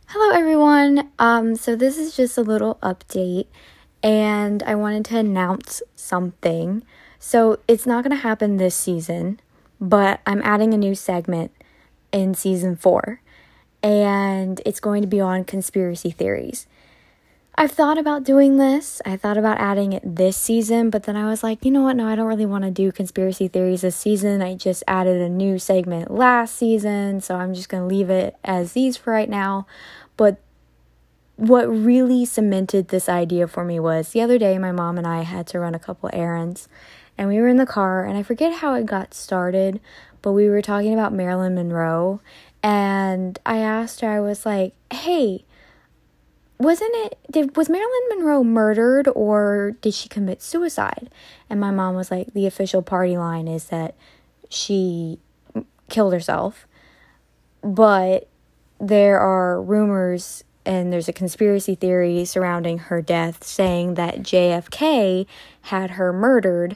Hello everyone. So this is just a little update and I wanted to announce something. So it's not going to happen this season, but I'm adding a new segment in season 4 and it's going to be on conspiracy theories. I've thought about doing this. I thought about adding it this season, but then I was like, you know what? No, I don't really want to do conspiracy theories this season. I just added a new segment last season, so I'm just going to leave it as these for right now. But what really cemented this idea for me was the other day my mom and I had to run a couple errands, and we were in the car, and I forget how it got started, but we were talking about Marilyn Monroe, and I asked her, I was like, hey, was Marilyn Monroe murdered or did she commit suicide? And my mom was like, the official party line is that she killed herself. But there are rumors and there's a conspiracy theory surrounding her death saying that JFK had her murdered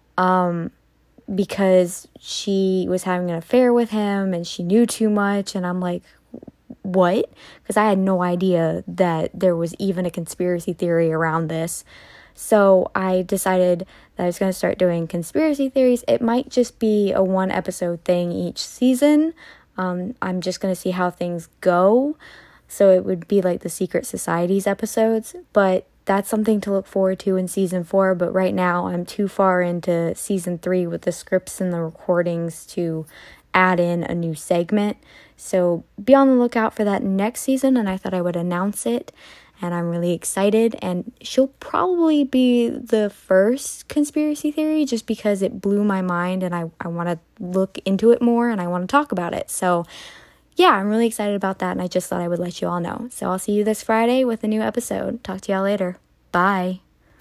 because she was having an affair with him and she knew too much. And I'm like, what? Because I had no idea that there was even a conspiracy theory around this. So I decided that I was going to start doing conspiracy theories. It might just be a 1 episode thing each season. I'm just going to see how things go. So it would be like the Secret Societies episodes, but that's something to look forward to in season 4. But right now I'm too far into season 3 with the scripts and the recordings to add in a new segment. So be on the lookout for that next season, and I thought I would announce it, and I'm really excited, and she'll probably be the first conspiracy theory just because it blew my mind, and I want to look into it more, and I want to talk about it. So yeah, I'm really excited about that, and I just thought I would let you all know. So I'll see you this Friday with a new episode. Talk to y'all later. Bye.